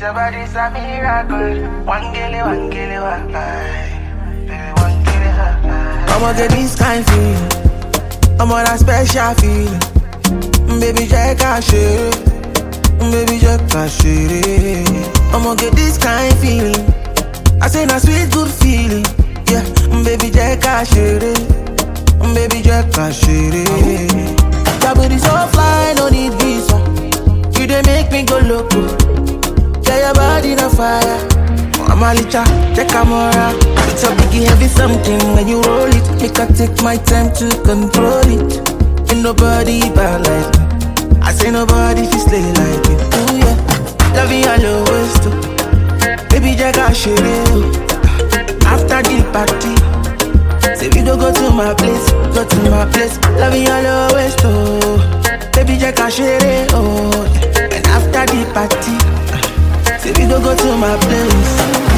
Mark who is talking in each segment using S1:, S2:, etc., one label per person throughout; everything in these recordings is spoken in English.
S1: your body's a miracle. One gilly, one. I'ma get this kind feeling. I'm on a special feeling. Baby, Jack, I share it. Baby, Jack, I share it. I'ma get this kind feeling. I say na sweet good feeling. Yeah, baby, Jack, I share it. Baby, Jack, I share it. Your body so fly, no need visa. You dey make me go loco. Yeah, your body na fire. I'm a licha, check camera. It's a biggie heavy something when you roll it. Make I take my time to control it. Ain't nobody bad like me. I say nobody fi slay like me. Ooh yeah, love you all always too. Baby Jack, I share it. After the party, say we go to my place, go to my place. Love you all always too. Baby Jack, I share it. Oh, and after the party, say we go to my place.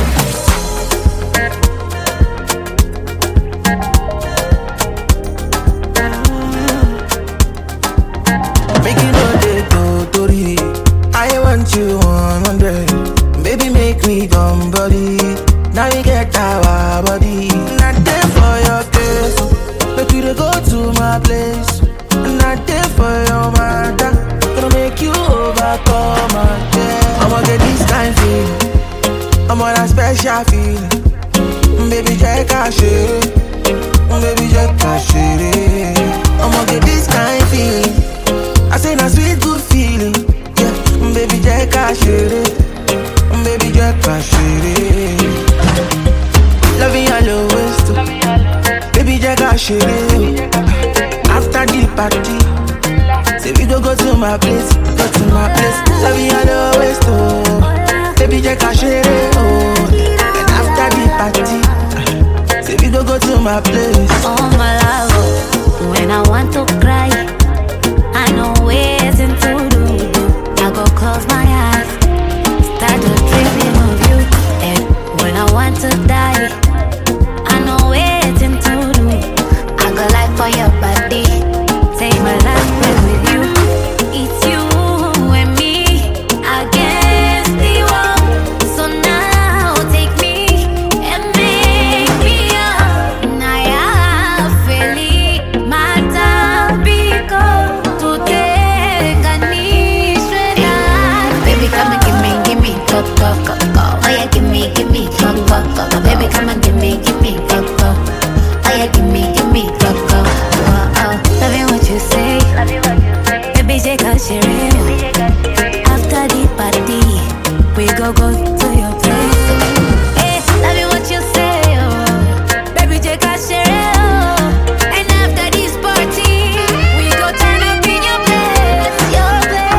S1: Make you know they go Tori. I want you 100. Baby, make me come body. Now we get our body. Not there for your case. Make you go to my place. Not there for your matter. Gonna make you overcome my day. I'ma get this kind feeling. I'm on a special feeling. Baby, Jack, I share it. Baby, Jack, I share it. I'ma get this kind feeling. I say na sweet good feeling. Yeah, baby, Jack, I share it. Baby, Jack, I share it. Love you all always too. Baby, Jack, I share it. After the party, say we go to my place, go to my place. Love you all always too. Baby, Jack, I share it. Oh, and after the party, say we go to my place.
S2: Oh my love, when I want to cry, I know ways to do. I go close my eyes, start to dreaming of you. And when I want to die, I know ways to do. I go like for your body, take my life with you. It's you and me against the world. So now take me and make me up. Now I feel it, my time because today I need straight out. Baby, come and give me, go. Oh yeah, give me, go. Baby, come and give me, go. Oh yeah, give me, go. Oh, loving what you say. Baby, take a share. After the party, we go to your place. Hey, loving what you say. Oh, baby, take a share. And after this party, we go turn up in your place. Your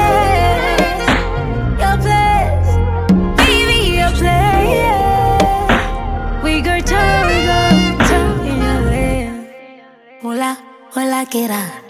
S2: place, baby, your place. We go turn in your place. Hola, hola, que era.